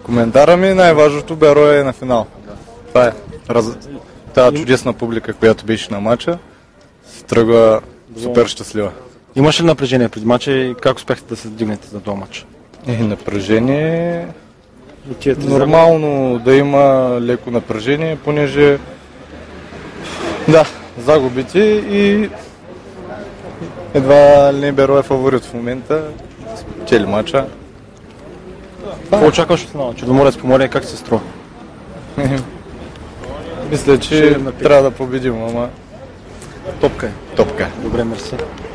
Коментара ми най-важното Беро е на финал. Това е. Тази чудесна публика, която беше на матча, се тръгва супер щастлива. Имаше ли напрежение преди матча и как успяхте да се дигнете за този матч? Напрежение... Нормално да има леко напрежение, понеже загубите и едва ли не Беро е фаворит в момента. Спечели матча. Какво очакваш от финала? Черноморец Поморие как се струва? Мисля, че трябва да победим, ама Топка е. топка. Добре, мерси.